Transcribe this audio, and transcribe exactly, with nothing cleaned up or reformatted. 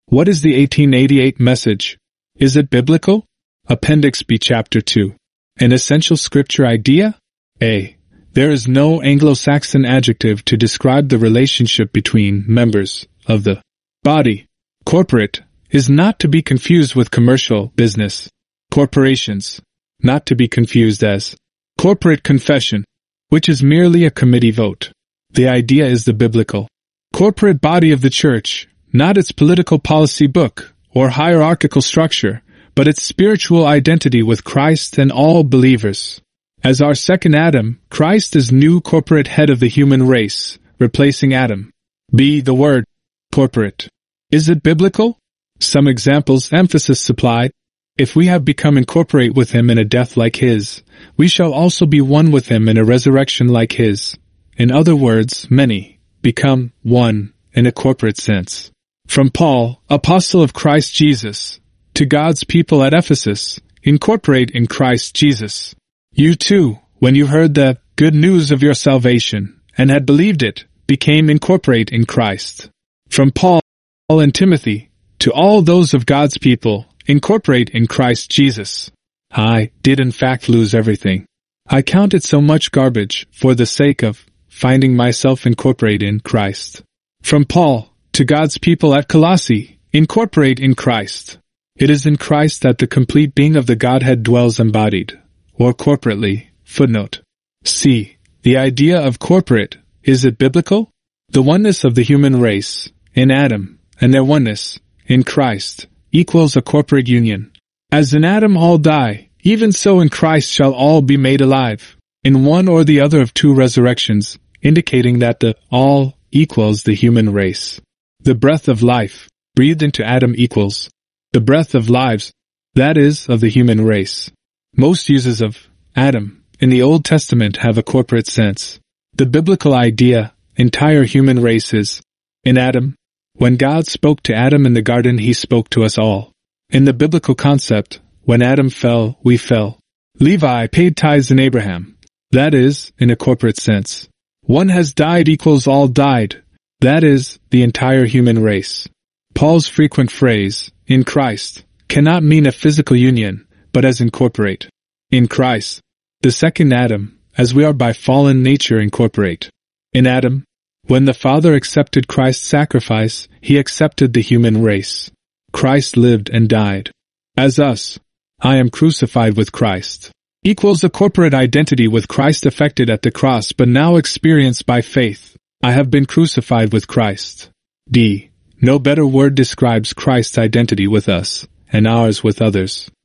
What is the eighteen eighty-eight message? Is it biblical? Appendix B, Chapter two. An essential scripture idea? A. There is no Anglo-Saxon adjective to describe the relationship between members of the body. Corporate is not to be confused with commercial business. Corporations, not to be confused as corporate confession, which is merely a committee vote. The idea is the biblical corporate body of the church, not its political policy book or hierarchical structure, but its spiritual identity with Christ and all believers. As our second Adam, Christ is new corporate head of the human race, replacing Adam. B. The word corporate. Is it biblical? Some examples emphasis supplied. If we have become incorporate with him in a death like his, we shall also be one with him in a resurrection like his. In other words, many become one in a corporate sense. From Paul, apostle of Christ Jesus, to God's people at Ephesus, incorporate in Christ Jesus. You too, when you heard the good news of your salvation, and had believed it, became incorporate in Christ. From Paul and Timothy, to all those of God's people, incorporate in Christ Jesus. I did in fact lose everything. I counted so much garbage for the sake of finding myself incorporate in Christ. From Paul, to God's people at Colossae, incorporate in Christ. It is in Christ that the complete being of the Godhead dwells embodied, or corporately. Footnote. C. The idea of corporate, is it biblical? The oneness of the human race, in Adam, and their oneness, in Christ, equals a corporate union. As in Adam all die, even so in Christ shall all be made alive, in one or the other of two resurrections, indicating that the all equals the human race. The breath of life, breathed into Adam equals the breath of lives, that is, of the human race. Most uses of Adam in the Old Testament have a corporate sense. The biblical idea, entire human race is in Adam. When God spoke to Adam in the garden, he spoke to us all. In the biblical concept, when Adam fell, we fell. Levi paid tithes in Abraham. That is, in a corporate sense. One has died equals all died. That is, the entire human race. Paul's frequent phrase, in Christ, cannot mean a physical union, but as incorporate. In Christ, the second Adam, as we are by fallen nature incorporate. In Adam, when the Father accepted Christ's sacrifice, he accepted the human race. Christ lived and died. As us, I am crucified with Christ, equals a corporate identity with Christ effected at the cross but now experienced by faith. I have been crucified with Christ. D. No better word describes Christ's identity with us, and ours with others.